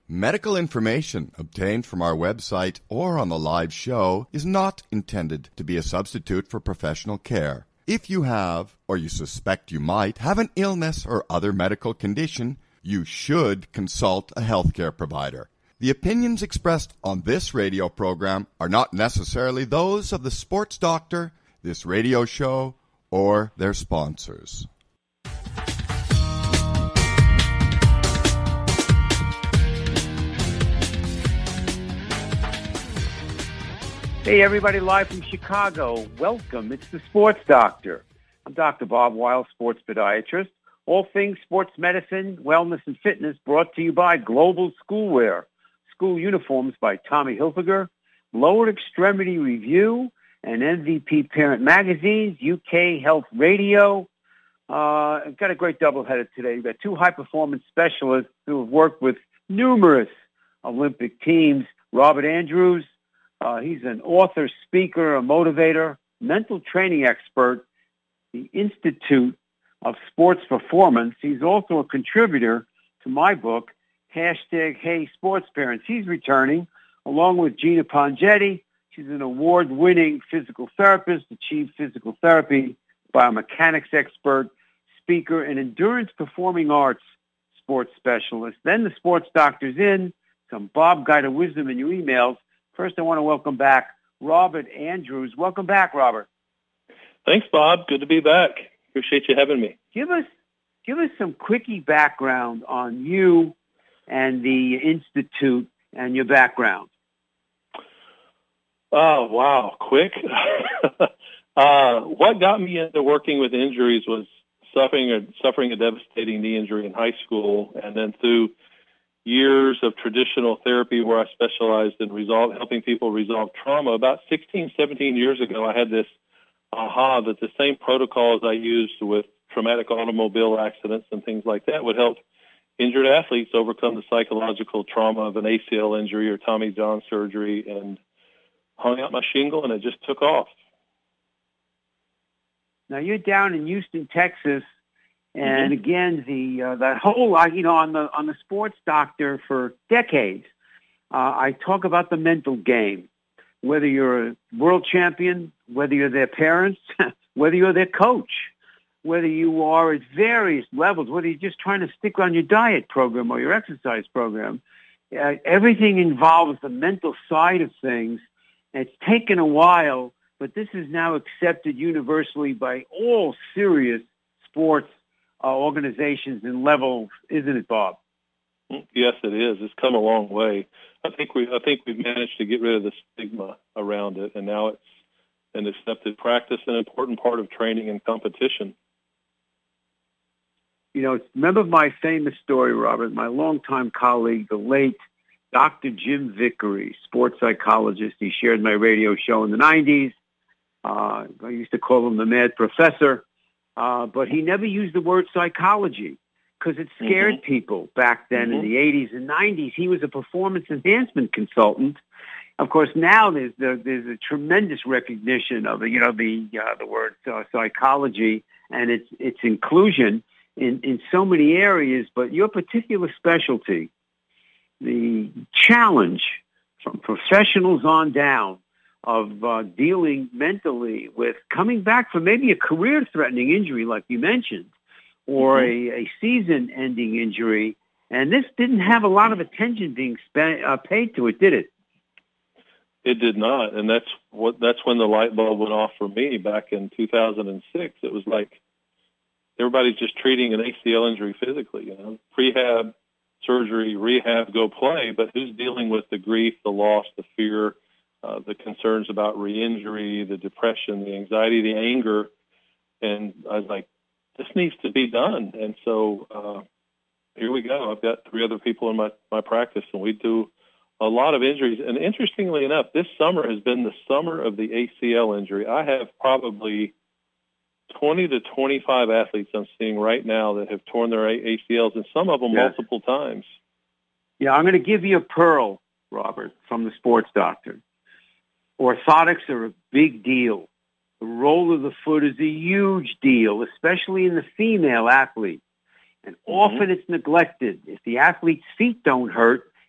Medical information obtained from our website or on the live show is not intended to be a substitute for professional care. If you have, or you suspect you might, have an illness or other medical condition, you should consult a healthcare provider. The opinions expressed on this radio program are not necessarily those of the sports doctor, this radio show, or their sponsors. Hey, everybody, live from Chicago. Welcome. It's the Sports Doctor. I'm Dr. Bob Weil, sports podiatrist. All things sports medicine, wellness, and fitness brought to you by Global Schoolwear. School uniforms by Tommy Hilfiger, Lower Extremity Review, and MVP Parent Magazines, UK Health Radio. I've got a great doubleheader today. We've got two high-performance specialists who have worked with numerous Olympic teams. Robert Andrews, he's an author, speaker, a motivator, mental training expert, the Institute of Sports Performance. He's also a contributor to my book, #Hey Sports Parents. He's returning, along with Gina Pongetti. She's an award-winning physical therapist, chief physical therapy, biomechanics expert, speaker, and endurance performing arts sports specialist. Then the Sports Doctor's in, some Bob Guided wisdom in your emails. First, I want to welcome back Robert Andrews. Welcome back, Robert. Thanks, Bob. Good to be back. Appreciate you having me. Give us some quickie background on you and the Institute and your background. Oh, wow. Quick. What got me into working with injuries was suffering a devastating knee injury in high school, and then through years of traditional therapy where I specialized in helping people resolve trauma. About 16, 17 years ago, I had this aha that the same protocols I used with traumatic automobile accidents and things like that would help injured athletes overcome the psychological trauma of an ACL injury or Tommy John surgery, and hung out my shingle, and it just took off. Now you're down in Houston, Texas, and again, that whole on the Sports Doctor for decades, I talk about the mental game. Whether you're a world champion, whether you're their parents, whether you're their coach, whether you are at various levels, whether you're just trying to stick on your diet program or your exercise program, everything involves the mental side of things. It's taken a while, but this is now accepted universally by all serious sports organizations and levels, isn't it, Bob? Yes, it is. It's come a long way. I think we've managed to get rid of the stigma around it, and now it's an accepted practice, an important part of training and competition. You know, remember my famous story, Robert, my longtime colleague, the late Dr. Jim Vickery, sports psychologist. He shared my radio show in the 90s. I used to call him the mad professor, but he never used the word psychology because it scared people back then in the 80s and 90s. He was a performance enhancement consultant. Of course, now there's a tremendous recognition of the word psychology and its inclusion in so many areas. But your particular specialty, the challenge from professionals on down of dealing mentally with coming back from maybe a career-threatening injury, like you mentioned, or a season-ending injury, and this didn't have a lot of attention being paid to it, did it? It did not, and that's when the light bulb went off for me back in 2006. It was like everybody's just treating an ACL injury physically, prehab, surgery, rehab, go play, but who's dealing with the grief, the loss, the fear, the concerns about re-injury, the depression, the anxiety, the anger? And I was like, this needs to be done. And so here we go. I've got 3 other people in my practice, and we do a lot of injuries. And interestingly enough, this summer has been the summer of the ACL injury. I have probably 20 to 25 athletes I'm seeing right now that have torn their ACLs, and some of them multiple times. Yeah, I'm going to give you a pearl, Robert, from the Sports Doctor. Orthotics are a big deal. The role of the foot is a huge deal, especially in the female athlete. And often it's neglected. If the athlete's feet don't hurt,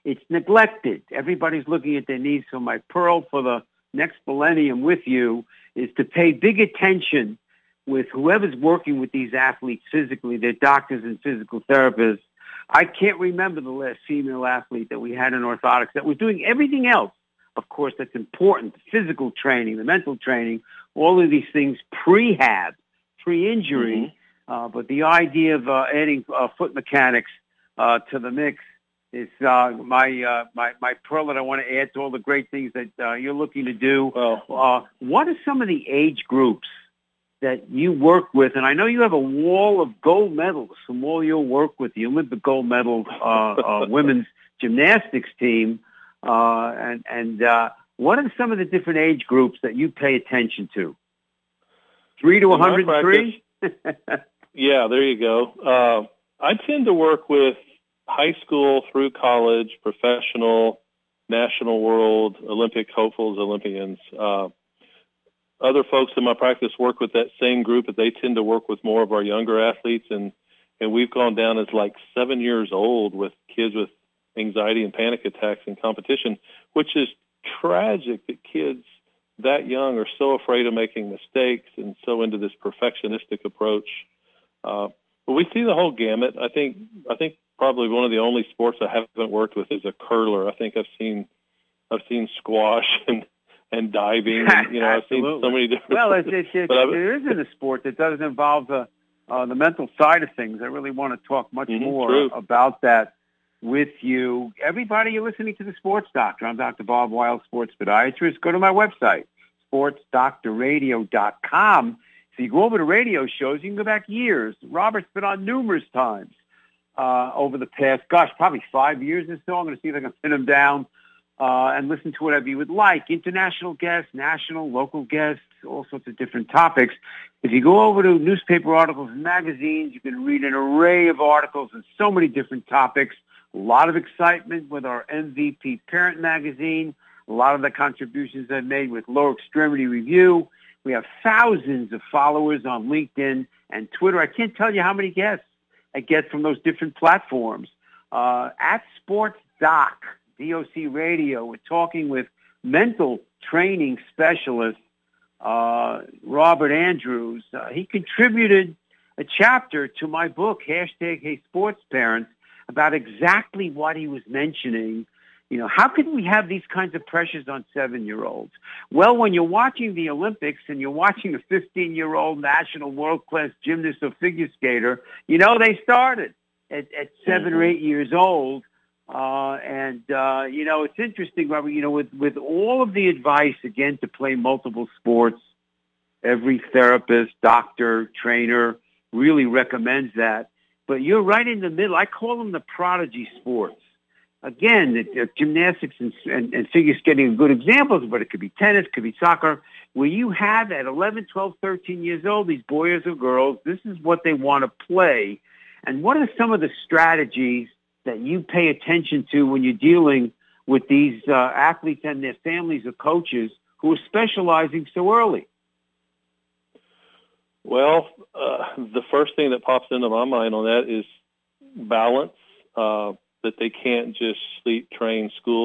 It's neglected. Everybody's looking at their knees. So my pearl for the next millennium with you is to pay big attention with whoever's working with these athletes physically, their doctors and physical therapists. I can't remember the last female athlete that we had in orthotics that was doing everything else. Of course, that's important. The physical training, the mental training, all of these things pre-injury. But the idea of adding foot mechanics to the mix is my pearl that I want to add to all the great things that you're looking to do. What are some of the age groups that you work with? And I know you have a wall of gold medals from all your work with the Olympic gold medal women's gymnastics team. And what are some of the different age groups that you pay attention to? 3 to 103? Yeah, there you go. I tend to work with high school through college, professional, national, world, Olympic hopefuls, Olympians. Other folks in my practice work with that same group, but they tend to work with more of our younger athletes, and we've gone down as like 7 years old with kids with anxiety and panic attacks in competition, which is tragic that kids that young are so afraid of making mistakes and so into this perfectionistic approach. But we see the whole gamut. I think probably one of the only sports I haven't worked with is a curler. I think I've seen squash and diving. And, I've seen so many different. Well, there isn't a sport that doesn't involve the mental side of things. I really want to talk much more about that with you. Everybody, you're listening to The Sports Doctor. I'm Dr. Bob Weil, sports podiatrist. Go to my website, sportsdoctorradio.com. So you go over to radio shows, you can go back years. Robert's been on numerous times over the past, probably 5 years or so. I'm going to see if I can pin him down and listen to whatever you would like. International guests, national, local guests, all sorts of different topics. If you go over to newspaper articles and magazines, you can read an array of articles on so many different topics. A lot of excitement with our MVP Parent magazine. A lot of the contributions I've made with Lower Extremity Review. We have thousands of followers on LinkedIn and Twitter. I can't tell you how many guests I get from those different platforms. At Sports Doc, DOC Radio, we're talking with mental training specialist Robert Andrews. He contributed a chapter to my book, #HeySportsParents, about exactly what he was mentioning. How can we have these kinds of pressures on 7-year-olds? Well, when you're watching the Olympics and you're watching a 15-year-old national world-class gymnast or figure skater, they started at 7 or 8 years old. It's interesting, Robert, with all of the advice, again, to play multiple sports, every therapist, doctor, trainer really recommends that. But you're right in the middle. I call them the prodigy sports. Again, gymnastics and figure skating are good examples, but it could be tennis, it could be soccer, where you have at 11, 12, 13 years old, these boys or girls, this is what they want to play. And what are some of the strategies that you pay attention to when you're dealing with these athletes and their families or coaches who are specializing so early? Well, the first thing that pops into my mind on that is balance, that they can't just sleep train school,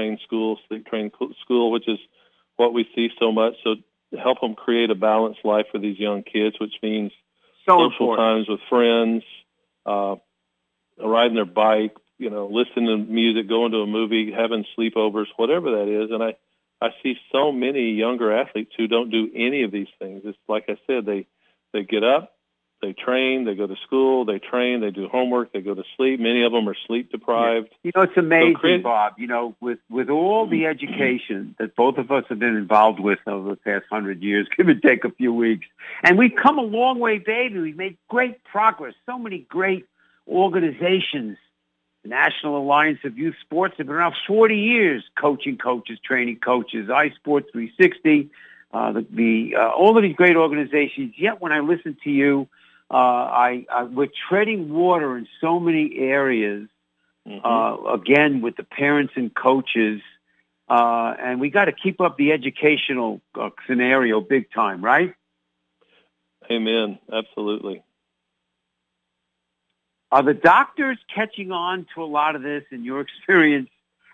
which is what we see so much. So help them create a balanced life for these young kids, which means social times with friends, riding their bike, listening to music, going to a movie, having sleepovers, whatever that is. And I see so many younger athletes who don't do any of these things. It's like I said, they get up, they train, they go to school, they train, they do homework, they go to sleep. Many of them are sleep deprived. Yeah. It's amazing, Bob, with all the education that both of us have been involved with over the past 100 years, give or take a few weeks. And we've come a long way, baby. We've made great progress. So many great organizations. The National Alliance of Youth Sports have been around 40 years, coaching coaches, training coaches, iSports 360, all of these great organizations. Yet when I listen to you, we're treading water in so many areas, again, with the parents and coaches, and we got to keep up the educational scenario big time, right? Amen. Absolutely. Are the doctors catching on to a lot of this in your experience?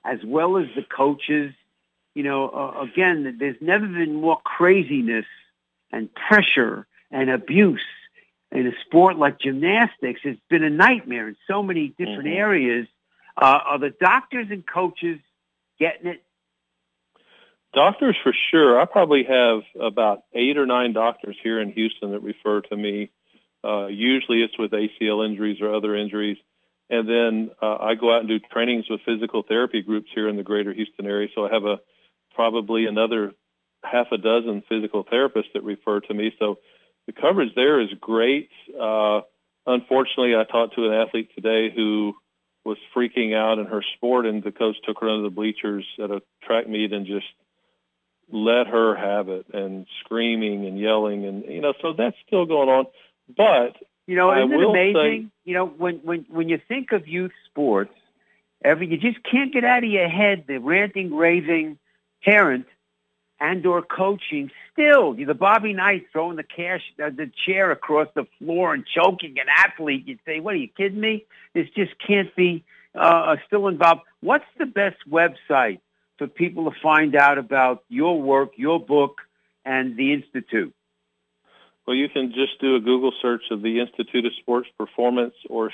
as well as the coaches. Again, there's never been more craziness and pressure and abuse in a sport like gymnastics. It's been a nightmare in so many different areas. Are the doctors and coaches getting it? Doctors for sure. I probably have about 8 or 9 doctors here in Houston that refer to me. Usually it's with ACL injuries or other injuries. And then I go out and do trainings with physical therapy groups here in the greater Houston area. So I have probably another half a dozen physical therapists that refer to me. So the coverage there is great. Unfortunately, I talked to an athlete today who was freaking out in her sport, and the coach took her under the bleachers at a track meet and just let her have it, and screaming and yelling, and so that's still going on. But isn't it amazing? When you think of youth sports, you just can't get out of your head the ranting, raving parent and/or coaching. Still, the Bobby Knight throwing the chair across the floor and choking an athlete. You'd say, "What, are you kidding me? This just can't be still involved." What's the best website for people to find out about your work, your book, and the Institute? Well, you can just do a Google search of the Institute of Sports Performance, or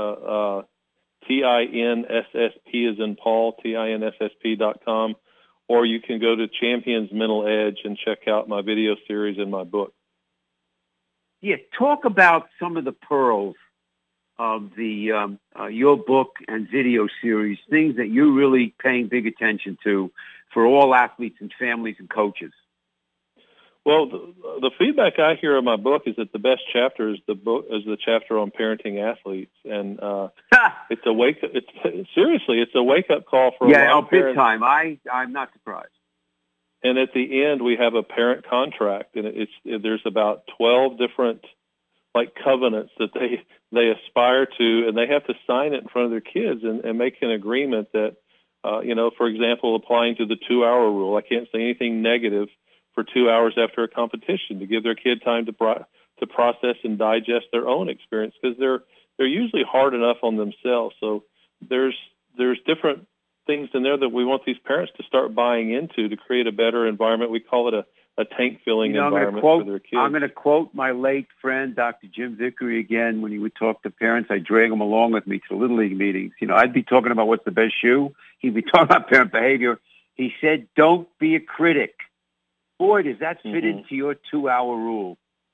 TINSSP as in Paul, TINSSP.com, or you can go to Champions Mental Edge and check out my video series and my book. Yeah, talk about some of the pearls of the your book and video series, things that you're really paying big attention to for all athletes and families and coaches. Well, the feedback I hear of my book is that the best chapter is the chapter on parenting athletes, and it's a wake up call for a lot of parents. Big time. I'm not surprised. And at the end, we have a parent contract, and there's about 12 different covenants that they aspire to, and they have to sign it in front of their kids and make an agreement that, for example, applying to the 2-hour rule, I can't say anything negative for 2 hours after a competition, to give their kid time to process and digest their own experience, because they're usually hard enough on themselves. So there's different things in there that we want these parents to start buying into to create a better environment. We call it a tank-filling environment for their kids. I'm going to quote my late friend, Dr. Jim Vickery, again. When he would talk to parents, I'd drag him along with me to the Little League meetings. I'd be talking about what's the best shoe. He'd be talking about parent behavior. He said, "Don't be a critic." Boy, does that fit into your 2-hour rule.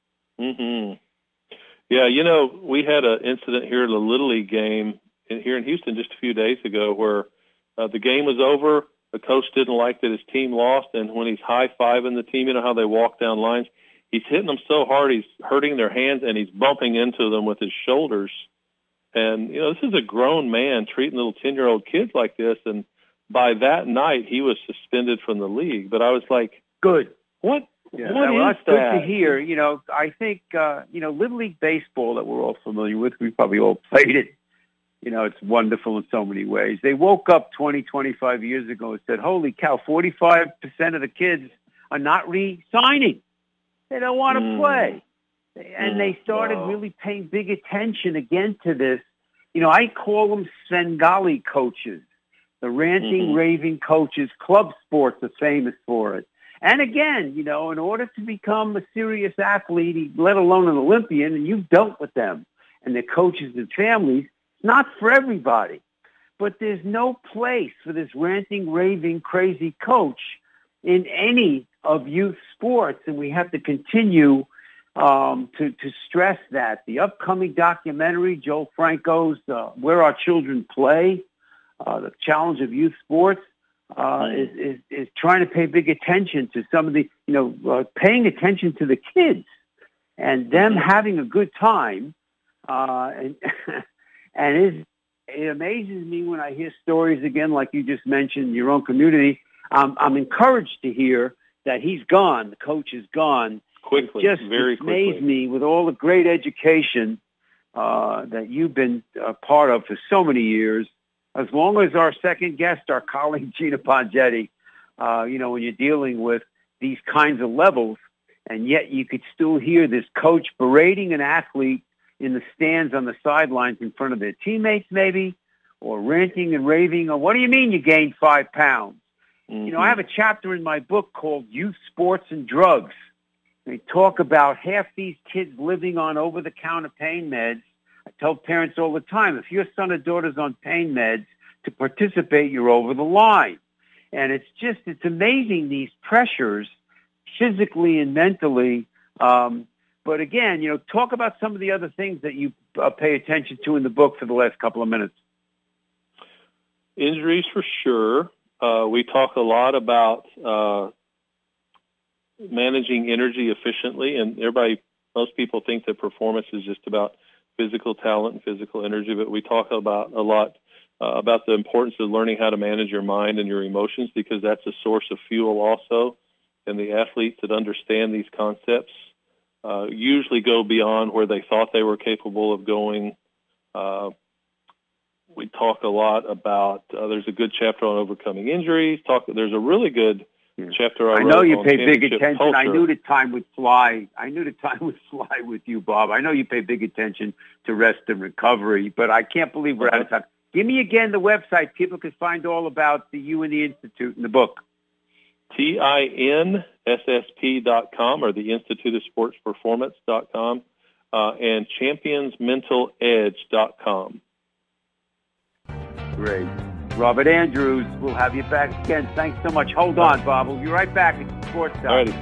Yeah, we had an incident here at a Little League game here in Houston just a few days ago where the game was over. The coach didn't like that his team lost, and when he's high-fiving the team, you know how they walk down lines, he's hitting them so hard he's hurting their hands, and he's bumping into them with his shoulders. And, this is a grown man treating little 10-year-old kids like this, and by that night, he was suspended from the league. But I was like, good. What? Yeah, that's good to hear. I think, Little League baseball that we're all familiar with, we probably all played it. It's wonderful in so many ways. They woke up 20, 25 years ago and said, holy cow, 45% of the kids are not re-signing. They don't want to play. And they started really paying big attention again to this. I call them Svengali coaches, the ranting, raving coaches. Club sports are famous for it. And again, in order to become a serious athlete, let alone an Olympian, and you've dealt with them and their coaches and families, it's not for everybody. But there's no place for this ranting, raving, crazy coach in any of youth sports, and we have to continue to stress that. The upcoming documentary, Joe Franco's Where Our Children Play, the challenge of youth sports, is trying to pay big attention to some of the, paying attention to the kids and them having a good time. And it amazes me when I hear stories again, like you just mentioned, in your own community. I'm encouraged to hear that he's gone. The coach is gone. Quickly, very quickly. It amazed me with all the great education that you've been part of for so many years. As long as our second guest, our colleague Gina Pongetti, when you're dealing with these kinds of levels, and yet you could still hear this coach berating an athlete in the stands on the sidelines in front of their teammates maybe, or ranting and raving, or what do you mean you gained 5 pounds? Mm-hmm. You know, I have a chapter in my book called Youth, Sports, and Drugs. They talk about half these kids living on over-the-counter pain meds. I tell parents all the time, if your son or daughter's on pain meds, to participate, you're over the line. And it's amazing, these pressures, physically and mentally. But again, you know, talk about some of the other things that you pay attention to in the book for the last couple of minutes. Injuries for sure. We talk a lot about managing energy efficiently, and most people think that performance is just about physical talent and physical energy, but we talk about a lot about the importance of learning how to manage your mind and your emotions, because that's a source of fuel also. And the athletes that understand these concepts usually go beyond where they thought they were capable of going. We talk a lot about, there's a good chapter on overcoming injuries. There's a really good chapter I know wrote you on pay big attention. culture. I knew the time would fly. With you, Bob. I know you pay big attention to rest and recovery, but I can't believe we're out of time. Give me again the website. People can find all about you and the Institute in the book. TINSSP.com or the Institute of Sports Performance.com and championsmentaledge.com. Great. Robert Andrews, we'll have you back again. Thanks so much. Hold on, Bob. We'll be right back at Sports Talk. All righty.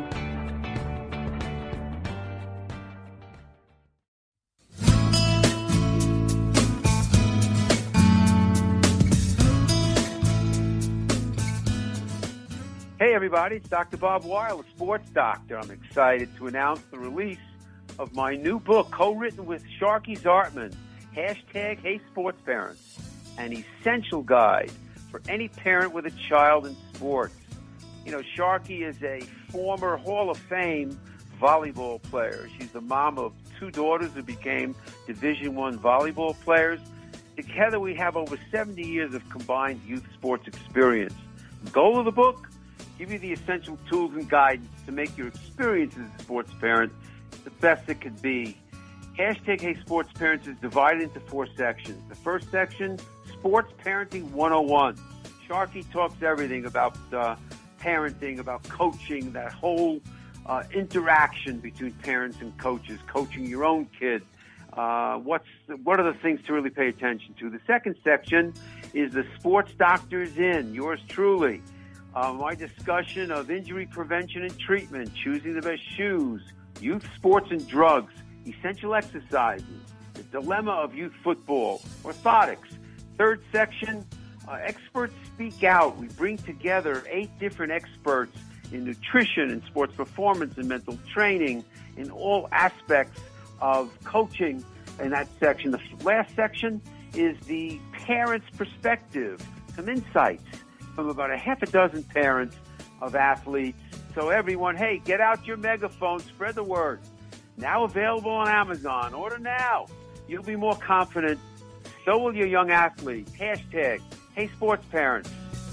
Hey, everybody. It's Dr. Bob Weil, a sports doctor. I'm excited to announce the release of my new book, co-written with Sharky Zartman, hashtag Hey Sports Parents, an essential guide for any parent with a child in sports. You know, Sharky is a former Hall of Fame volleyball player. She's the mom of 2 daughters who became Division I volleyball players. Together, we have over 70 years of combined youth sports experience. The goal of the book? Give you the essential tools and guidance to make your experience as a sports parent the best it could be. Hashtag Hey Sports Parents is divided into 4 sections. The first section, Sports Parenting 101. Sharky talks everything about parenting, about coaching, that whole interaction between parents and coaches, coaching your own kid. What are the things to really pay attention to? The second section is the Sports Doctor's In, yours truly. My discussion of injury prevention and treatment, choosing the best shoes, youth sports and drugs, essential exercises, the dilemma of youth football, orthotics. Third section, experts speak out. We bring together 8 different experts in nutrition and sports performance and mental training in all aspects of coaching in that section. The last section is the parent's perspective, some insights from about a half a dozen parents of athletes. So everyone, hey, get out your megaphone, spread the word. Now available on Amazon. Order now. You'll be more confident. So will your young athlete. Hashtag Hey Sports Parents.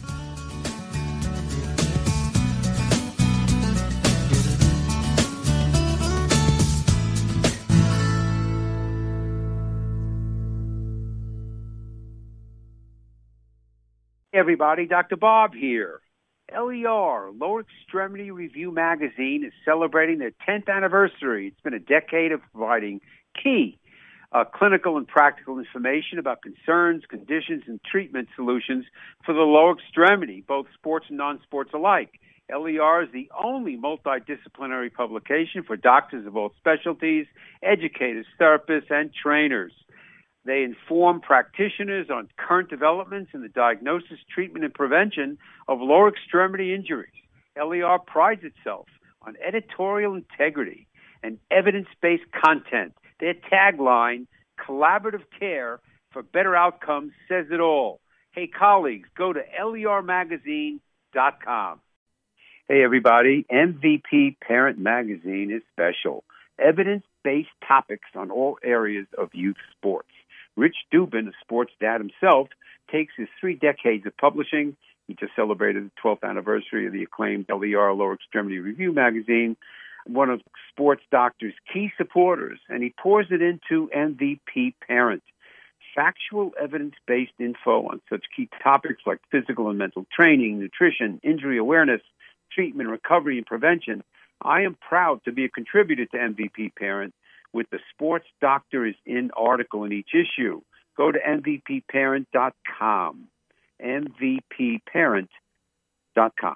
Hey everybody, Dr. Bob here. LER, Lower Extremity Review Magazine, is celebrating their 10th anniversary. It's been a decade of providing key clinical and practical information about concerns, conditions, and treatment solutions for the lower extremity, both sports and non-sports alike. LER is the only multidisciplinary publication for doctors of all specialties, educators, therapists, and trainers. They inform practitioners on current developments in the diagnosis, treatment, and prevention of lower extremity injuries. LER prides itself on editorial integrity and evidence-based content. Their tagline, collaborative care for better outcomes, says it all. Hey, colleagues, go to lermagazine.com. Hey, everybody, MVP Parent Magazine is special. Evidence-based topics on all areas of youth sports. Rich Dubin, a sports dad himself, takes his 3 decades of publishing. He just celebrated the 12th anniversary of the acclaimed LER Lower Extremity Review magazine, one of Sports Doctor's key supporters, and he pours it into MVP Parent. factual evidence-based info on such key topics like physical and mental training, nutrition, injury awareness, treatment, recovery, and prevention. I am proud to be a contributor to MVP Parent with the Sports Doctor is In article in each issue. Go to mvpparent.com, mvpparent.com.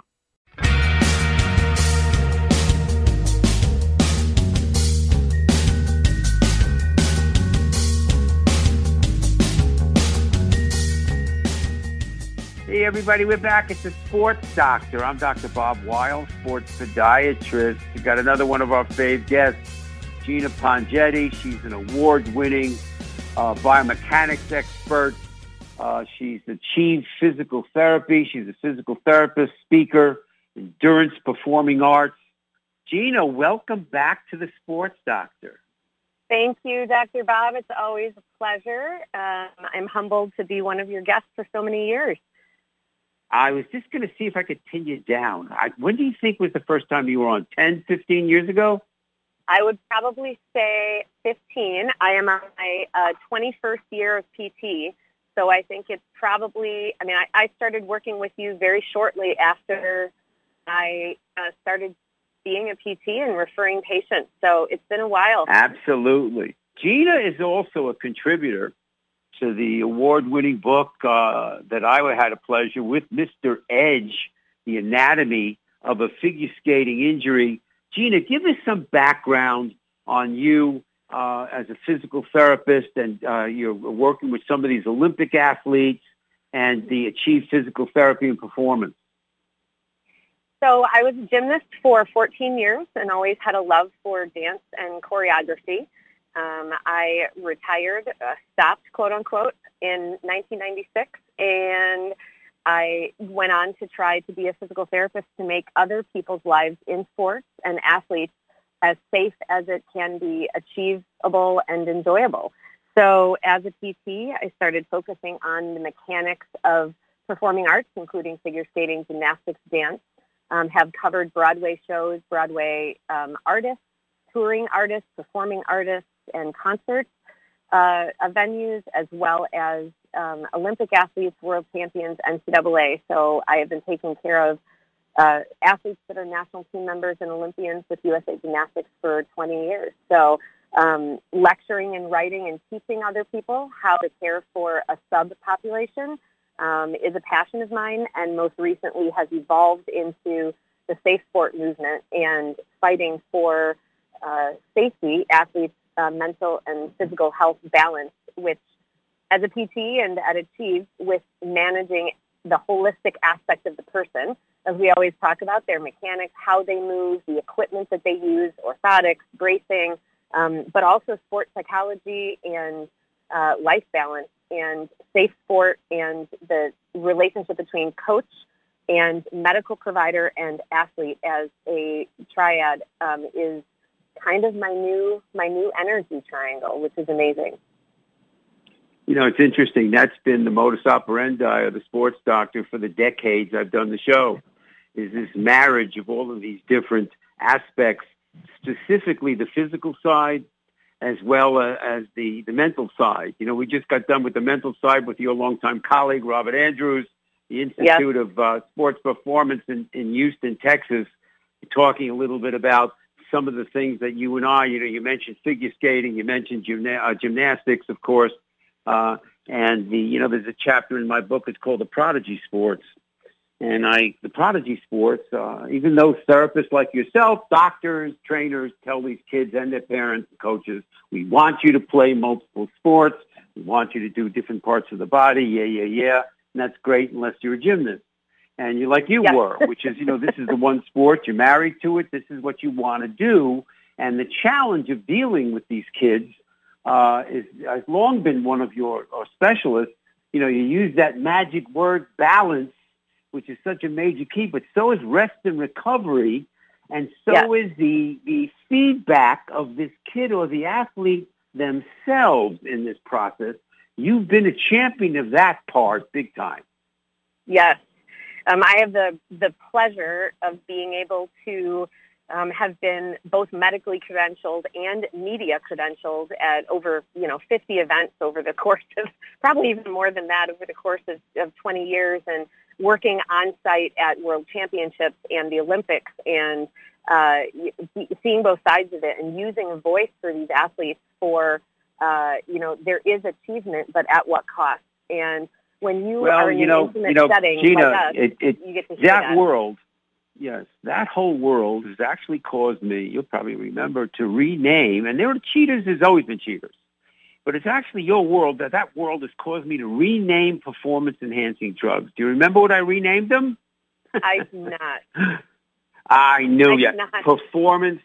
Hey, everybody, we're back at the Sports Doctor. I'm Dr. Bob Weil, sports podiatrist. We got another one of our fave guests, Gina Pongetti. She's an award-winning biomechanics expert. She's achieved physical therapy. She's a physical therapist, speaker, endurance performing arts. Gina, welcome back to the Sports Doctor. Thank you, Dr. Bob. It's always a pleasure. I'm humbled to be one of your guests for so many years. I was just going to see if I could pin you down. When do you think was the first time you were on? 10, 15 years ago? I would probably say 15. I am on my 21st year of PT, so I think it's probably, I started working with you very shortly after I started being a PT and referring patients, so it's been a while. Absolutely. Gina is also a contributor to the award-winning book that I had a pleasure with Mr. Edge, The Anatomy of a Figure Skating Injury. Gina, give us some background on you as a physical therapist, and you're working with some of these Olympic athletes and the Achieve Physical Therapy and Performance. So I was a gymnast for 14 years and always had a love for dance and choreography. I retired, stopped, quote unquote, in 1996, and I went on to try to be a physical therapist to make other people's lives in sports and athletes as safe as it can be achievable and enjoyable. So as a PT, I started focusing on the mechanics of performing arts, including figure skating, gymnastics, dance, have covered Broadway shows, Broadway artists, touring artists, performing artists, and concert venues, as well as Olympic athletes, world champions, NCAA. So I have been taking care of athletes that are national team members and Olympians with USA Gymnastics for 20 years. So lecturing and writing and teaching other people how to care for a subpopulation is a passion of mine, and most recently has evolved into the safe sport movement and fighting for safety, athletes' mental and physical health balance, which as a PT and at Achieve, with managing the holistic aspect of the person, as we always talk about, their mechanics, how they move, the equipment that they use, orthotics, bracing, but also sports psychology and life balance and safe sport, and the relationship between coach and medical provider and athlete as a triad is kind of my new energy triangle, which is amazing. You know, it's interesting. That's been the modus operandi of the Sports Doctor for the decades I've done the show, is this marriage of all of these different aspects, specifically the physical side as well as the mental side. You know, we just got done with the mental side with your longtime colleague, Robert Andrews, the Institute of Sports Performance in Houston, Texas, talking a little bit about some of the things that you and I, you mentioned figure skating, you mentioned gymnastics, of course, and there's a chapter in my book, it's called The Prodigy Sports. And the prodigy sports, even though therapists like yourself, doctors, trainers, tell these kids and their parents and coaches, we want you to play multiple sports. We want you to do different parts of the body. Yeah. And that's great unless you're a gymnast. And you're like you were, which is, this is the one sport. You're married to it. This is what you want to do. And the challenge of dealing with these kids has long been one of your specialists. You use that magic word, balance, which is such a major key, but so is rest and recovery, and so is the feedback of this kid or the athlete themselves in this process. You've been a champion of that part big time. Yes. I have the pleasure of being able to have been both medically credentialed and media credentialed at over, 50 events over the course of, probably even more than that, over the course of 20 years, and working on site at World Championships and the Olympics, and seeing both sides of it and using a voice for these athletes for, there is achievement, but at what cost? And when you are in an intimate setting, Gina, like us, you get to hear that. World. Yes, that whole world has actually caused me, you'll probably remember, to rename, and there are cheaters, there's always been cheaters, but it's actually your world, that world has caused me to rename performance-enhancing drugs. Do you remember what I renamed them? I do not. I knew you. Not. Performance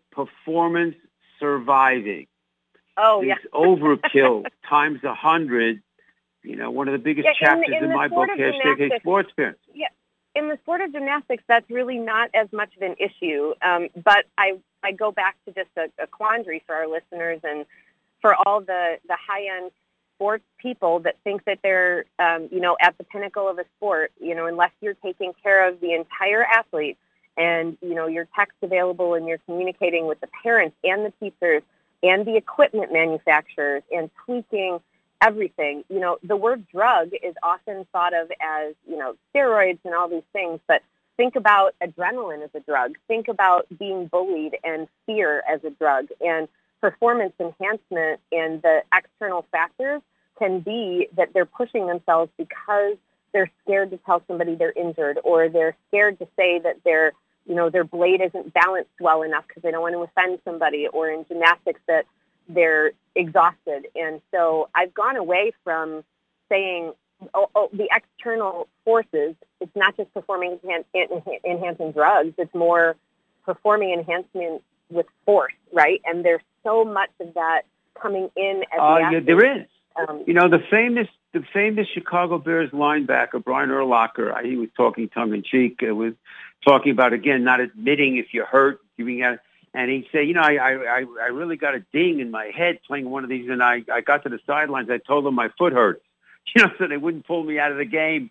surviving. Oh, These yeah. overkill times 100, one of the biggest chapters in my book, # Sports Parents. Yeah. In the sport of gymnastics, that's really not as much of an issue. But I go back to just a quandary for our listeners and for all the high-end sports people that think that they're, at the pinnacle of a sport, unless you're taking care of the entire athlete and, your text available and you're communicating with the parents and the teachers and the equipment manufacturers and tweaking everything. The word drug is often thought of as, steroids and all these things, but think about adrenaline as a drug. Think about being bullied and fear as a drug. And performance enhancement and the external factors can be that they're pushing themselves because they're scared to tell somebody they're injured, or they're scared to say that their blade isn't balanced well enough because they don't want to offend somebody, or in gymnastics that they're exhausted. And so I've gone away from saying the external forces. It's not just performing enhancing drugs. It's more performing enhancement with force, right? And there's so much of that coming in at the athlete. There is. The famous Chicago Bears linebacker, Brian Urlacher, he was talking tongue-in-cheek, was talking about, again, not admitting if you're hurt, giving out. And he said, I really got a ding in my head playing one of these, and I got to the sidelines. I told them my foot hurts, so they wouldn't pull me out of the game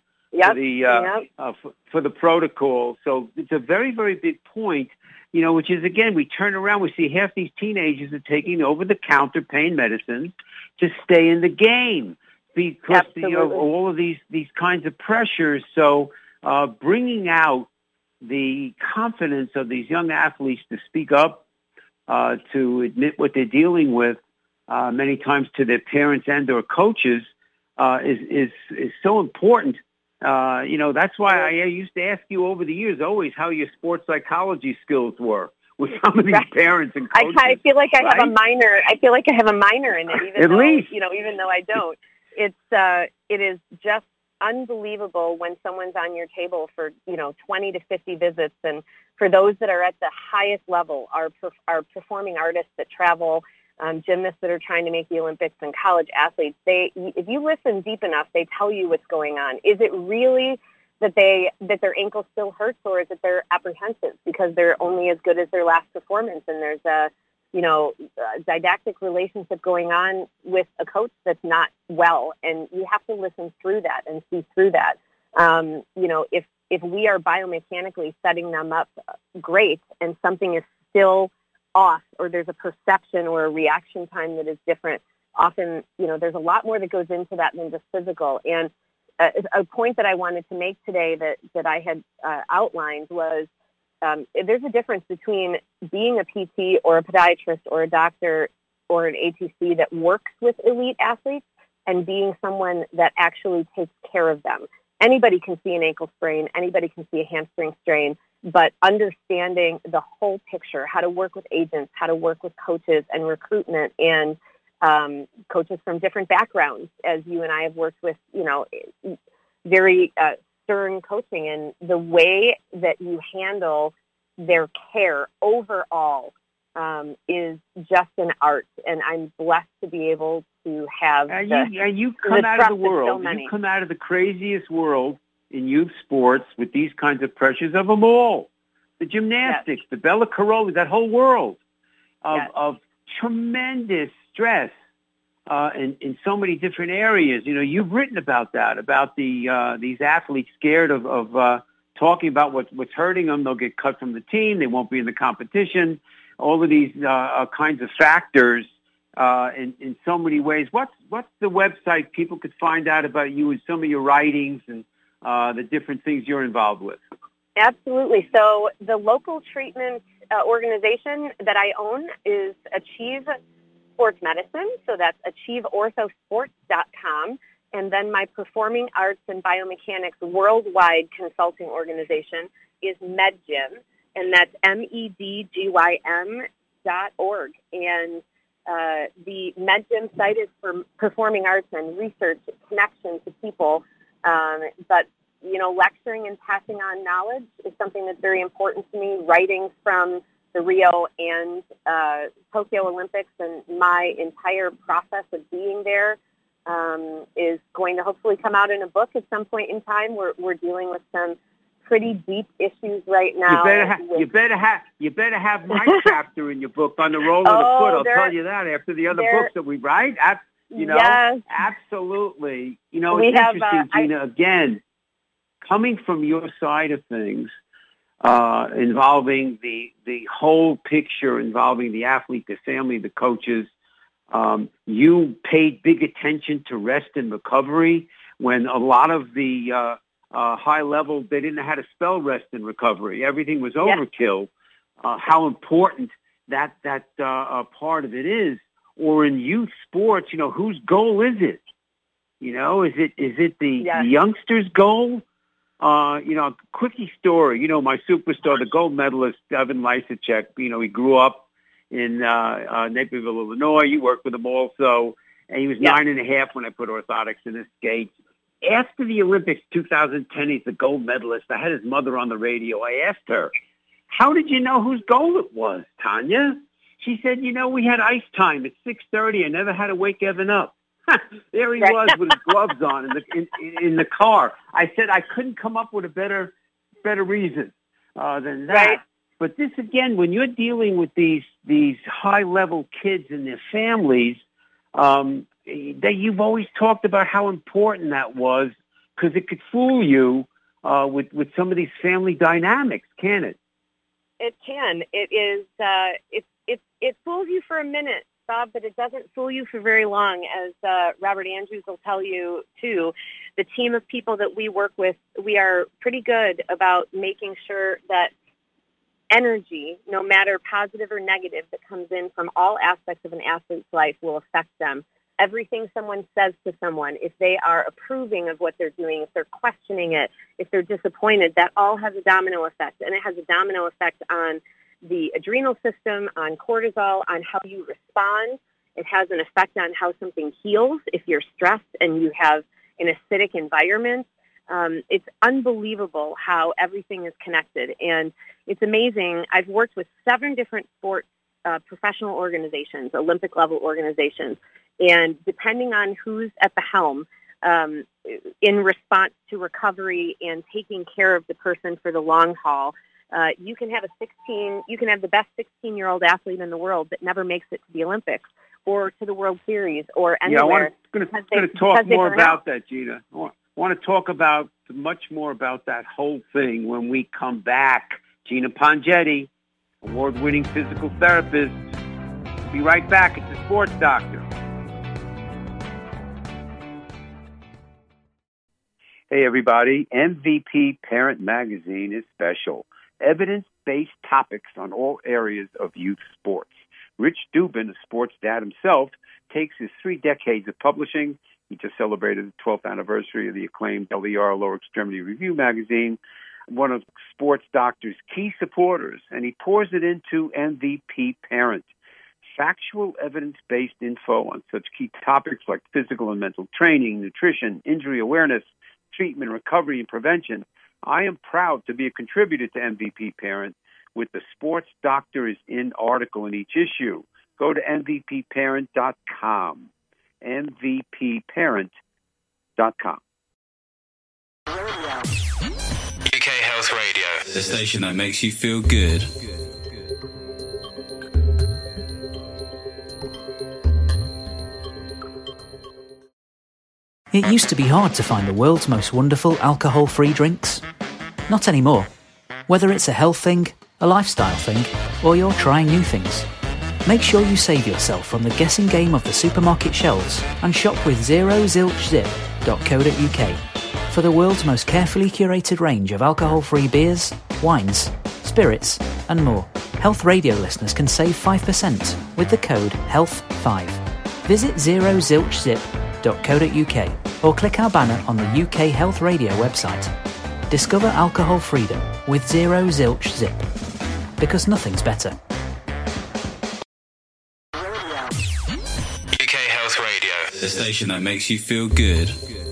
for the protocol. So it's a very, very big point, which is, again, we turn around, we see half these teenagers are taking over-the-counter pain medicines to stay in the game because all of these kinds of pressures. So bringing out the confidence of these young athletes to speak up, to admit what they're dealing with, many times to their parents and or coaches, is so important. That's why I used to ask you over the years always how your sports psychology skills were with some of these parents and coaches. I feel like I have a minor. I feel like I have a minor in it, even though I don't. It is just unbelievable when someone's on your table for 20 to 50 visits, and for those that are at the highest level, our performing artists that travel, gymnasts that are trying to make the Olympics, and college athletes. If you listen deep enough, they tell you what's going on. Is it really that their ankle still hurts, or is it they're apprehensive because they're only as good as their last performance, and there's a didactic relationship going on with a coach that's not well, and you have to listen through that and see through that. If we are biomechanically setting them up great and something is still off, or there's a perception or a reaction time that is different, often, there's a lot more that goes into that than just physical. And a point that I wanted to make today that I had outlined was there's a difference between being a PT or a podiatrist or a doctor or an ATC that works with elite athletes and being someone that actually takes care of them. Anybody can see an ankle sprain, anybody can see a hamstring strain, but understanding the whole picture, how to work with agents, how to work with coaches and recruitment, and coaches from different backgrounds, as you and I have worked with, very stern coaching, and the way that you handle their care overall is just an art. And I'm blessed to be able to have you come out of the world. You come out of the craziest world in youth sports with these kinds of pressures of them all. The gymnastics, the Bella Caroli, that whole world of tremendous stress in so many different areas. You've written about that, about these athletes scared of talking about what's hurting them. They'll get cut from the team. They won't be in the competition. All of these kinds of factors in so many ways. What's the website people could find out about you and some of your writings and the different things you're involved with? Absolutely. So the local treatment organization that I own is Achieve Sports Medicine. So that's achieveorthosports.com. And then my Performing Arts and Biomechanics worldwide consulting organization is MedGym, and that's MEDGYM.org. And the MedGym site is for performing arts and research connection to people. But, lecturing and passing on knowledge is something that's very important to me. Writing from the Rio and Tokyo Olympics and my entire process of being there is going to hopefully come out in a book at some point in time. We're dealing with some pretty deep issues right now. You better have my chapter in your book on the role of the foot. I'll tell you that after the other books that we write. Yes. Absolutely. It's interesting, Gina. Again, coming from your side of things, involving the whole picture, involving the athlete, the family, the coaches. You paid big attention to rest and recovery when a lot of the high level, they didn't know how to spell rest and recovery. Everything was overkill. How important that part of it is. Or in youth sports, whose goal is it? Is it the youngster's goal? Quickie story. My superstar, the gold medalist, Evan Lysacek, he grew up in Naperville, Illinois. You worked with him also. And he was 9.5 when I put orthotics in his skates. After the Olympics 2010, he's the gold medalist. I had his mother on the radio. I asked her, how did you know whose goal it was, Tanya? She said, we had ice time at 6:30. I never had to wake Evan up. There he was with his gloves on in the car. I said I couldn't come up with a better reason than that. Right. But this, again, when you're dealing with these high-level kids and their families, that you've always talked about how important that was, because it could fool you with some of these family dynamics, can it? It can. It is. It fools you for a minute, Bob, but it doesn't fool you for very long. As Robert Andrews will tell you too, the team of people that we work with, we are pretty good about making sure that energy, no matter positive or negative, that comes in from all aspects of an athlete's life will affect them. Everything someone says to someone, if they are approving of what they're doing, if they're questioning it, if they're disappointed, that all has a domino effect. And it has a domino effect on the adrenal system, on cortisol, on how you respond. It has an effect on how something heals if you're stressed and you have an acidic environment. It's unbelievable how everything is connected. And it's amazing. I've worked with 7 different sports professional organizations, Olympic-level organizations. And depending on who's at the helm, in response to recovery and taking care of the person for the long haul, you can have the best 16-year-old athlete in the world that never makes it to the Olympics or to the World Series or anywhere. Yeah, I'm going to talk more about that, Gina. I want to talk about much more about that whole thing when we come back. Gina Pongetti, award-winning physical therapist. Be right back. It's the Sports Doctor. Hey, everybody. MVP Parent Magazine is special. Evidence-based topics on all areas of youth sports. Rich Dubin, a sports dad himself, takes his 3 decades of publishing. He just celebrated the 12th anniversary of the acclaimed LER, Lower Extremity Review magazine, one of Sports Doctor's key supporters, and he pours it into MVP Parent. Factual, evidence-based info on such key topics like physical and mental training, nutrition, injury awareness, treatment, recovery, and prevention. I am proud to be a contributor to MVP Parent with the Sports Doctor is in article in each issue. Go to mvpparent.com. mvpparent.com. UK Health Radio, the station that makes you feel good. It used to be hard to find the world's most wonderful alcohol-free drinks. Not anymore. Whether it's a health thing, a lifestyle thing, or you're trying new things, make sure you save yourself from the guessing game of the supermarket shelves and shop with zerozilchzip.co.uk for the world's most carefully curated range of alcohol-free beers, wines, spirits, and more. Health Radio listeners can save 5% with the code HEALTH5. Visit zerozilchzip.co.uk or click our banner on the UK Health Radio website. Discover alcohol freedom with Zero Zilch Zip. Because nothing's better. UK Health Radio, the station that makes you feel good.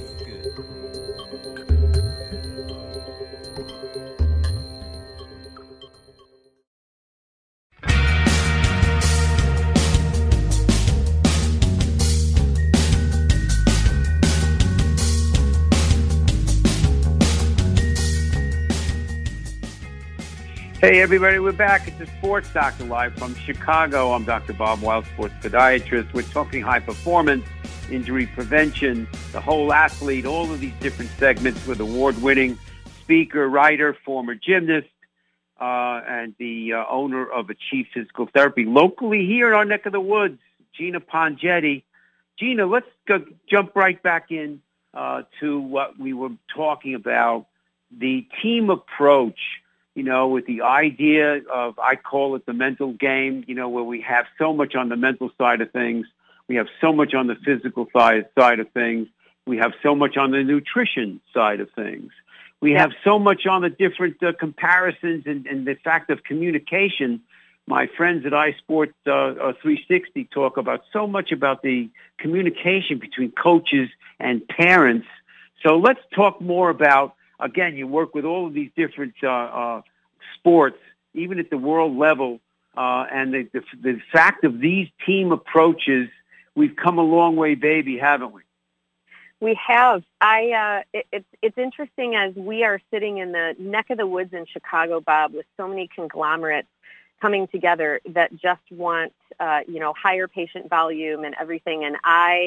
Hey, everybody, we're back. It's the Sports Doctor live from Chicago. I'm Dr. Bob Weil, sports podiatrist. We're talking high performance, injury prevention, the whole athlete, all of these different segments with award-winning speaker, writer, former gymnast, and the owner of Achieve Physical Therapy locally here in our neck of the woods, Gina Pongetti. Gina, let's jump right back in to what we were talking about, the team approach. You know, with the idea of, I call it the mental game, you know, where we have so much on the mental side of things. We have so much on the physical side of things. We have so much on the nutrition side of things. We have so much on the different comparisons and the fact of communication. My friends at iSport 360 talk about so much about the communication between coaches and parents. So let's talk more about, again, you work with all of these different sports, even at the world level, and the fact of these team approaches, we've come a long way, baby, haven't we? We have. It's interesting as we are sitting in the neck of the woods in Chicago, Bob, with so many conglomerates coming together that just want, higher patient volume and everything. And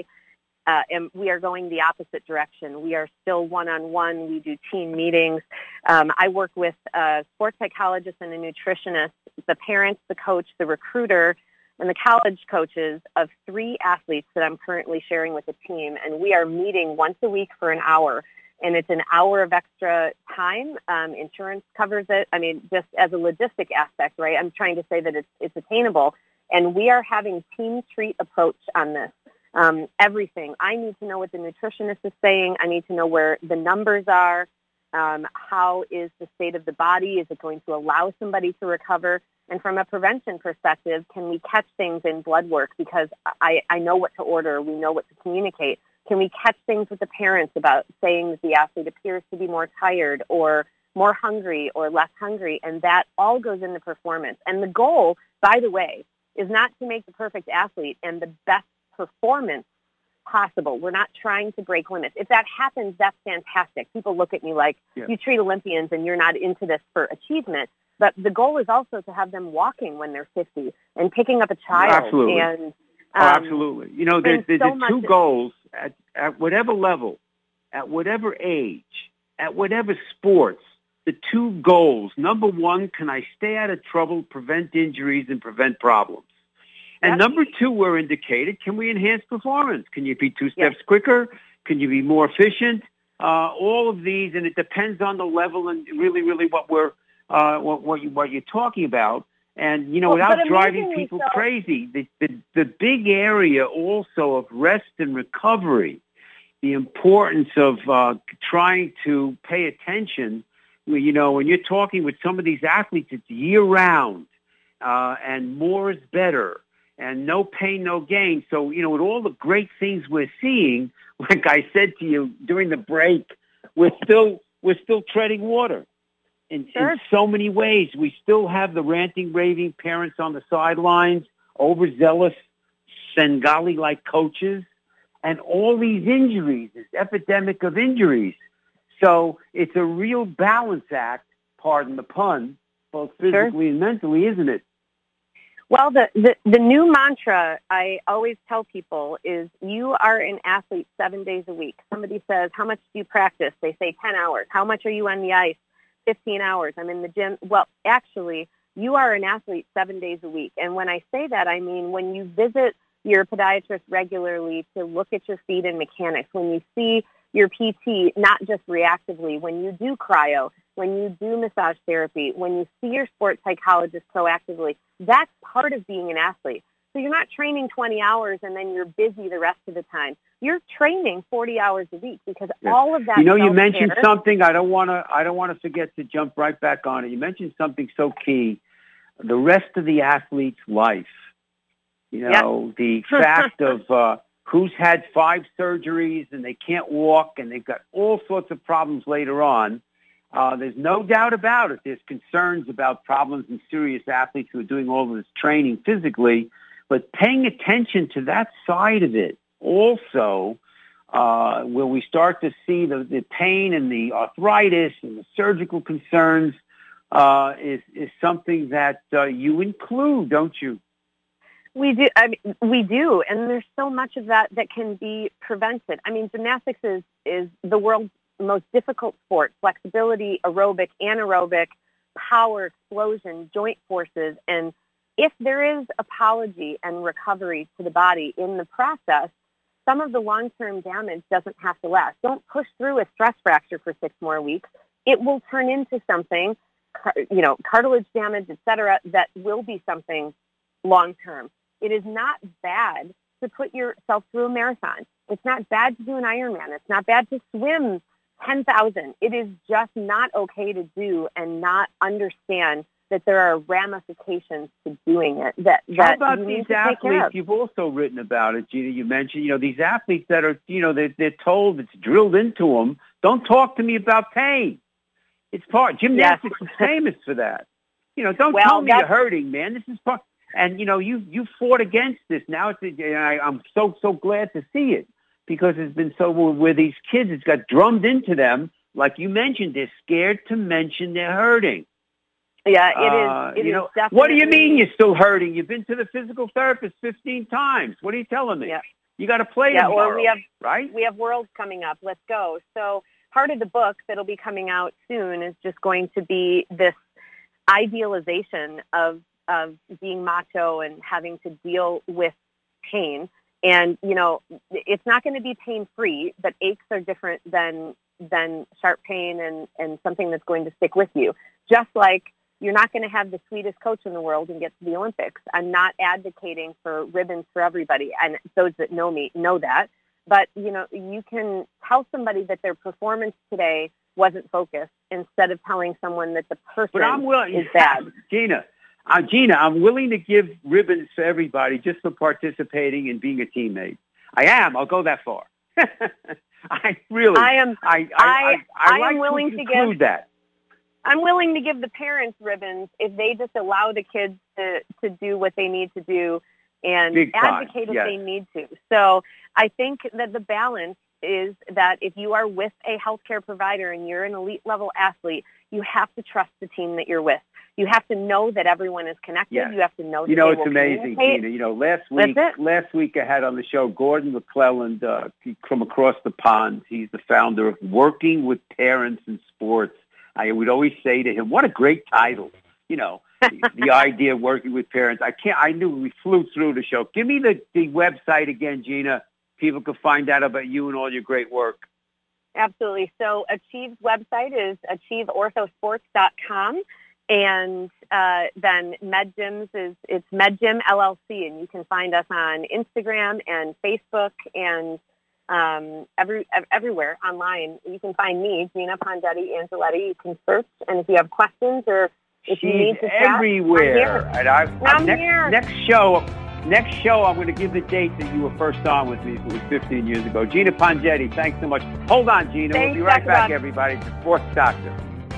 we are going the opposite direction. We are still one-on-one. We do team meetings. I work with a sports psychologist and a nutritionist, the parents, the coach, the recruiter, and the college coaches of 3 athletes that I'm currently sharing with the team. And we are meeting once a week for an hour. And it's an hour of extra time. Insurance covers it. I mean, just as a logistic aspect, right? I'm trying to say that it's attainable. And we are having team treat approach on this. Everything. I need to know what the nutritionist is saying. I need to know where the numbers are. How is the state of the body? Is it going to allow somebody to recover? And from a prevention perspective, can we catch things in blood work? Because I know what to order. We know what to communicate. Can we catch things with the parents about saying that the athlete appears to be more tired or more hungry or less hungry? And that all goes into performance. And the goal, by the way, is not to make the perfect athlete and the best performance possible. We're not trying to break limits. If that happens, that's fantastic. People look at me like, you treat Olympians and you're not into this for achievement. But the goal is also to have them walking when they're 50 and picking up a child. Absolutely. And, absolutely. You know, there's two goals at whatever level, at whatever age, at whatever sports. The 2 goals. Number 1, can I stay out of trouble, prevent injuries, and prevent problems? And number 2, we're indicated, can we enhance performance? Can you be 2 steps quicker? Can you be more efficient? All of these, and it depends on the level and really, really what we're what you're talking about. And without driving people crazy, the big area also of rest and recovery, the importance of trying to pay attention. When you're talking with some of these athletes, it's year round, and more is better. And no pain, no gain. So, with all the great things we're seeing, like I said to you during the break, we're still treading water in so many ways. We still have the ranting, raving parents on the sidelines, overzealous Sengali-like coaches, and all these injuries, this epidemic of injuries. So it's a real balance act, pardon the pun, both physically and mentally, isn't it? Well, the new mantra I always tell people is you are an athlete 7 days a week. Somebody says, how much do you practice? They say 10 hours. How much are you on the ice? 15 hours. I'm in the gym. Well, actually, you are an athlete 7 days a week. And when I say that, I mean when you visit your podiatrist regularly to look at your feet and mechanics, when you see your PT, not just reactively, when you do cryo, when you do massage therapy, when you see your sports psychologist proactively, that's part of being an athlete. So you're not training 20 hours and then you're busy the rest of the time. You're training 40 hours a week because all of that. You know, you mentioned something. I don't want to forget to jump right back on it. You mentioned something so key. The rest of the athlete's life. You know, the fact of who's had 5 surgeries and they can't walk and they've got all sorts of problems later on. There's no doubt about it. There's concerns about problems in serious athletes who are doing all of this training physically, but paying attention to that side of it also, where we start to see the pain and the arthritis and the surgical concerns, is something that you include, don't you? We do. I mean, we do, and there's so much of that can be prevented. I mean, gymnastics is the world's most difficult sport. Flexibility, aerobic, anaerobic, power, explosion, joint forces, and if there is apology and recovery to the body in the process, some of the long-term damage doesn't have to last. Don't push through a stress fracture for 6 more weeks. It will turn into something, cartilage damage, et cetera, that will be something long-term. It is not bad to put yourself through a marathon. It's not bad to do an Ironman. It's not bad to swim 10,000. It is just not okay to do and not understand that there are ramifications to doing it. How about these athletes? You've also written about it, Gina. You mentioned, these athletes that are, they're told, it's drilled into them, don't talk to me about pain. It's part. Gymnastics is famous for that. Don't tell me you're hurting, man. This is part. And, you fought against this. Now I'm so glad to see it because it's been so where these kids, it's got drummed into them. Like you mentioned, they're scared to mention they're hurting. Yeah, it is definitely. What do you mean you're still hurting? You've been to the physical therapist 15 times. What are you telling me? Yeah. You got to play tomorrow, right? We have Worlds coming up. Let's go. So part of the book that'll be coming out soon is just going to be this idealization of being macho and having to deal with pain. And, it's not going to be pain-free, but aches are different than sharp pain and something that's going to stick with you. Just like you're not going to have the sweetest coach in the world and get to the Olympics. I'm not advocating for ribbons for everybody, and those that know me know that. But, you can tell somebody that their performance today wasn't focused instead of telling someone that the person is bad. Gina, I'm willing to give ribbons to everybody just for participating and being a teammate. I am. I'll go that far. I am. I'm willing to give that. I'm willing to give the parents ribbons if they just allow the kids to do what they need to do and advocate if they need to. So I think that the balance is that if you are with a healthcare provider and you're an elite level athlete, you have to trust the team that you're with. You have to know that everyone is connected. Yes. You have to know that it's amazing, Gina. Last week I had on the show Gordon McClelland from across the pond. He's the founder of Working with Parents in Sports. I would always say to him, what a great title, the idea of working with parents. I knew we flew through the show. Give me the website again, Gina. People can find out about you and all your great work. Absolutely. So Achieve's website is achieveorthosports.com. And then MedGym's it's MedGym LLC, and you can find us on Instagram and Facebook and everywhere online. You can find me, Gina Pongetti Angeletti. You can search, and if you have questions or if you need to chat, everywhere. I'm here. Next show, I'm going to give the date that you were first on with me. It was 15 years ago. Gina Pongetti, thanks so much. Hold on, Gina. We'll be right back, everybody. The Sports Doctor.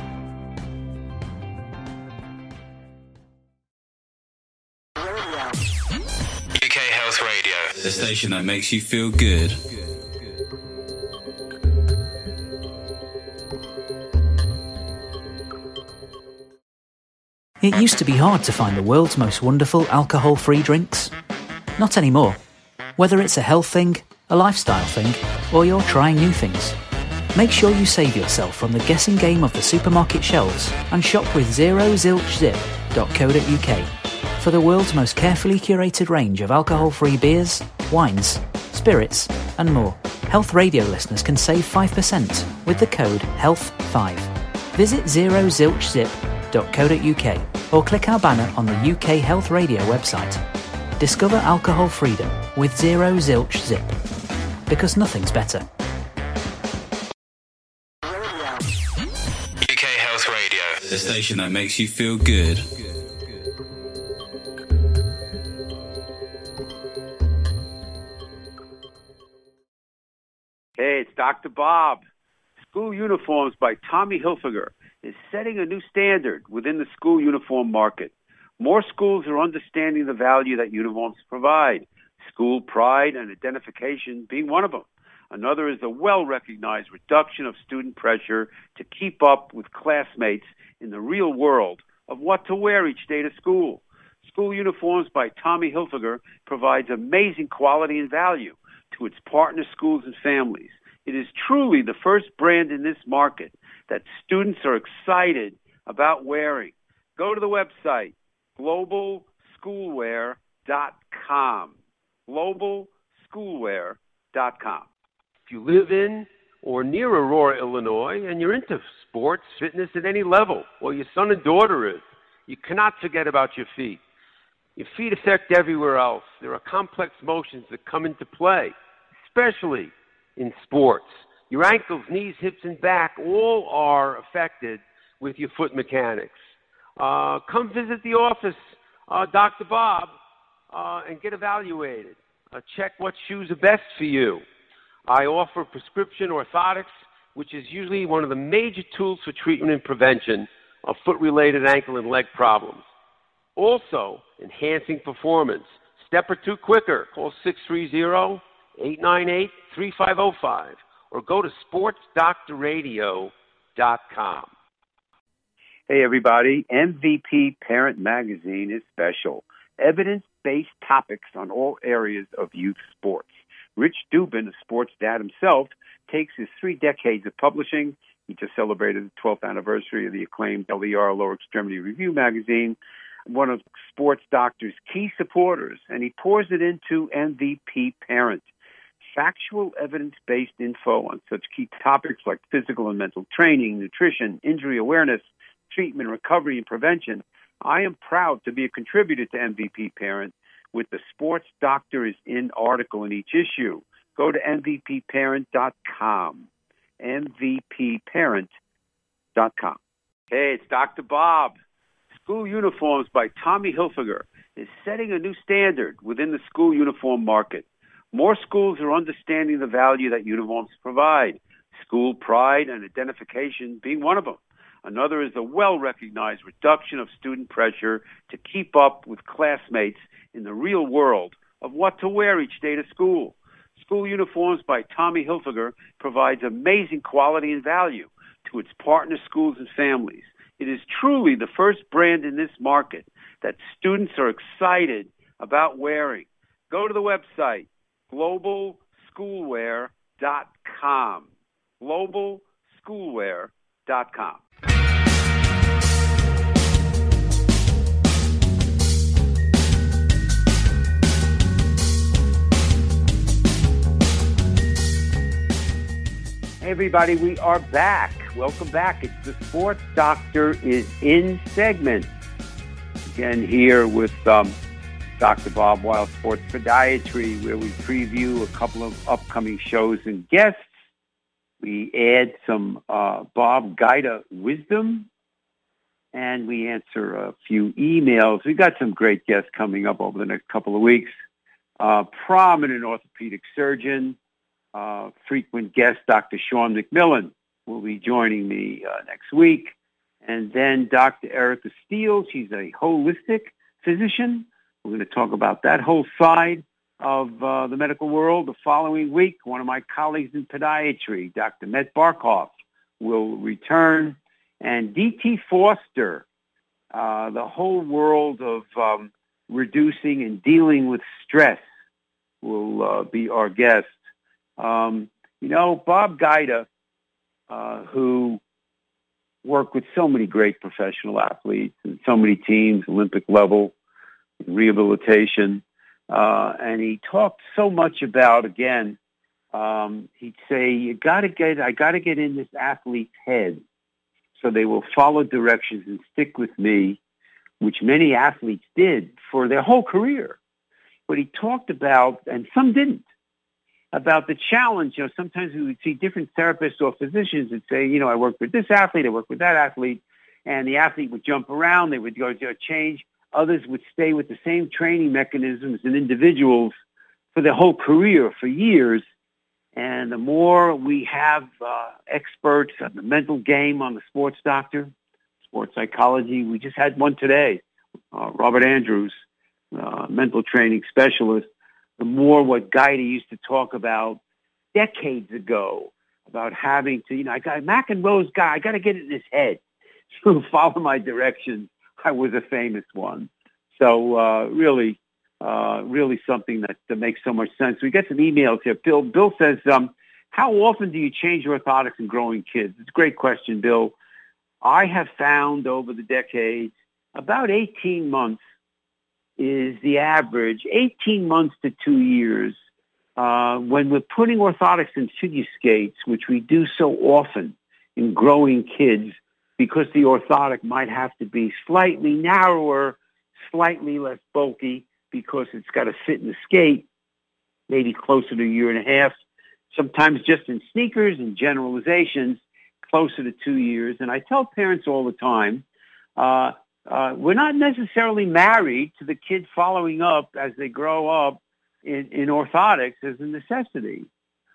UK Health Radio, the station that makes you feel good. It used to be hard to find the world's most wonderful alcohol-free drinks. Not anymore. Whether it's a health thing, a lifestyle thing, or you're trying new things. Make sure you save yourself from the guessing game of the supermarket shelves and shop with zerozilchzip.co.uk for the world's most carefully curated range of alcohol-free beers, wines, spirits and more. Health Radio listeners can save 5% with the code HEALTH5. Visit zerozilchzip.co.uk or click our banner on the UK Health Radio website. Discover alcohol freedom with Zero Zilch Zip, because nothing's better. UK Health Radio, the station that makes you feel good. Hey, it's Dr. Bob. School Uniforms by Tommy Hilfiger is setting a new standard within the school uniform market. More schools are understanding the value that uniforms provide, school pride and identification being one of them. Another is the well-recognized reduction of student pressure to keep up with classmates in the real world of what to wear each day to school. School Uniforms by Tommy Hilfiger provides amazing quality and value to its partner schools and families. It is truly the first brand in this market that students are excited about wearing. Go to the website, globalschoolwear.com. globalschoolwear.com. If you live in or near Aurora, Illinois, and you're into sports, fitness at any level, or your son and daughter is, you cannot forget about your feet. Your feet affect everywhere else. There are complex motions that come into play, especially in sports. Your ankles, knees, hips, and back all are affected with your foot mechanics. Come visit the office, Dr. Bob, and get evaluated. Check what shoes are best for you. I offer prescription orthotics, which is usually one of the major tools for treatment and prevention of foot-related ankle and leg problems. Also, enhancing performance. Step or two quicker. Call 630-898-3505 or go to sportsdoctorradio.com. Hey, everybody. MVP Parent Magazine is special. Evidence-based topics on all areas of youth sports. Rich Dubin, a sports dad himself, takes his 3 decades of publishing. He just celebrated the 12th anniversary of the acclaimed LER, Lower Extremity Review magazine, one of Sports Doctor's key supporters, and he pours it into MVP Parent. Factual, evidence-based info on such key topics like physical and mental training, nutrition, injury awareness, treatment, recovery, and prevention. I am proud to be a contributor to MVP Parent with the Sports Doctor is in article in each issue. Go to mvpparent.com. mvpparent.com. Hey, it's Dr. Bob. School Uniforms by Tommy Hilfiger is setting a new standard within the school uniform market. More schools are understanding the value that uniforms provide, school pride and identification being one of them. Another is the well-recognized reduction of student pressure to keep up with classmates in the real world of what to wear each day to school. School Uniforms by Tommy Hilfiger provides amazing quality and value to its partner schools and families. It is truly the first brand in this market that students are excited about wearing. Go to the website, globalschoolwear.com. globalschoolwear.com. Hey everybody, we are back. Welcome back. It's the Sports Doctor is in segment. Again here with Dr. Bob Weil, Sports Podiatry, where we preview a couple of upcoming shows and guests. We add some Bob Gaida wisdom, and we answer a few emails. We've got some great guests coming up over the next couple of weeks. Prominent orthopedic surgeon, frequent guest Dr. Sean McMillan will be joining me next week. And then Dr. Erica Steele, she's a holistic physician. We're going to talk about that whole side of the medical world the following week. One of my colleagues in podiatry, Dr. Met Barkhoff, will return. And D.T. Foster, the whole world of reducing and dealing with stress, will be our guest. Bob Gaida who work with so many great professional athletes and so many teams, Olympic level, rehabilitation. And he talked so much about, again, he'd say, I got to get in this athlete's head so they will follow directions and stick with me, which many athletes did for their whole career. But he talked about, and some didn't, about the challenge. Sometimes we would see different therapists or physicians that say, I work with this athlete, I work with that athlete, and the athlete would jump around, they would go change. Others would stay with the same training mechanisms and individuals for their whole career, for years. And the more we have experts on the mental game on the Sports Doctor, sports psychology, we just had one today, Robert Andrews, mental training specialist, the more what Guida used to talk about decades ago, about having to, I got McEnroe's guy, I got to get it in his head. So follow my directions. I was a famous one. So really something that makes so much sense. We get some emails here. Bill says, how often do you change orthotics in growing kids? It's a great question, Bill. I have found over the decades about 18 months is the average, 18 months to 2 years, when we're putting orthotics in figure skates, which we do so often in growing kids, because the orthotic might have to be slightly narrower, slightly less bulky, because it's got to fit in the skate, maybe closer to a year and a half, sometimes just in sneakers and generalizations, closer to 2 years. And I tell parents all the time, we're not necessarily married to the kid following up as they grow up in orthotics as a necessity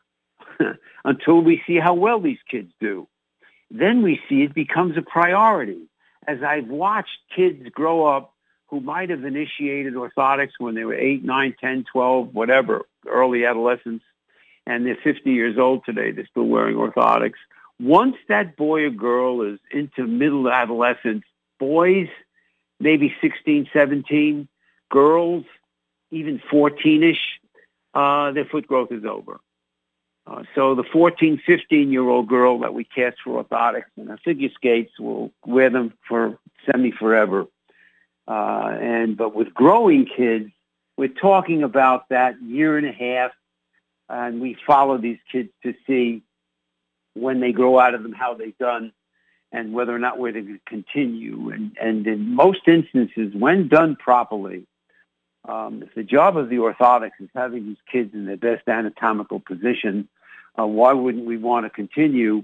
until we see how well these kids do. Then we see it becomes a priority. As I've watched kids grow up who might have initiated orthotics when they were 8, 9, 10, 12, whatever, early adolescence, and they're 50 years old today, they're still wearing orthotics. Once that boy or girl is into middle adolescence, boys, maybe 16, 17, girls, even 14-ish, their foot growth is over. So the 14, 15-year-old girl that we cast for orthotics and her figure skates will wear them for semi-forever. But with growing kids, we're talking about that year and a half, and we follow these kids to see when they grow out of them, how they've done, and whether or not we're going to continue. And in most instances, when done properly, if the job of the orthotics is having these kids in their best anatomical position, why wouldn't we want to continue?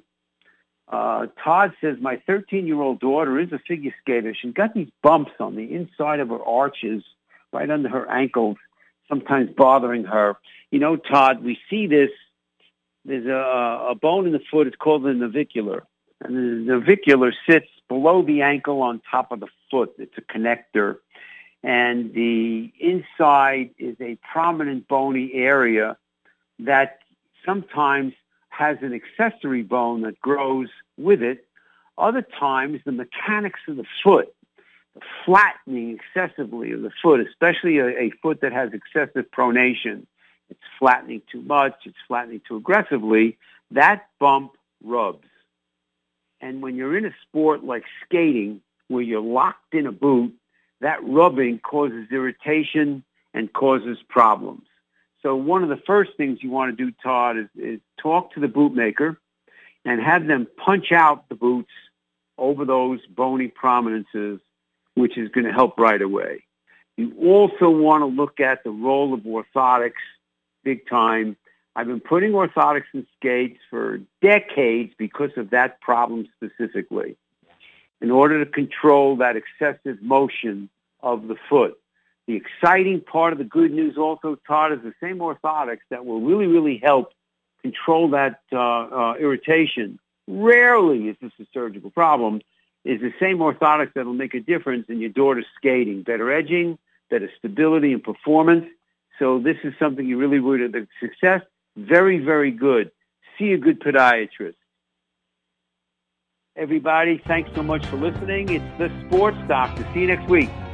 Todd says, my 13-year-old daughter is a figure skater. She's got these bumps on the inside of her arches, right under her ankles, sometimes bothering her. Todd, we see this. There's a bone in the foot. It's called the navicular. And the navicular sits below the ankle on top of the foot. It's a connector. And the inside is a prominent bony area that sometimes has an accessory bone that grows with it. Other times, the mechanics of the foot, the flattening excessively of the foot, especially a foot that has excessive pronation, it's flattening too much, it's flattening too aggressively, that bump rubs. And when you're in a sport like skating, where you're locked in a boot, that rubbing causes irritation and causes problems. So one of the first things you want to do, Todd, is talk to the bootmaker and have them punch out the boots over those bony prominences, which is going to help right away. You also want to look at the role of orthotics big time. I've been putting orthotics in skates for decades because of that problem specifically, in order to control that excessive motion of the foot. The exciting part of the good news also, Todd, is the same orthotics that will really, really help control that irritation. Rarely is this a surgical problem. Is the same orthotics that will make a difference in your daughter's skating. Better edging, better stability and performance. So this is something you really would have success. Very, very good. See a good podiatrist. Everybody, thanks so much for listening. It's the Sports Doctor. See you next week.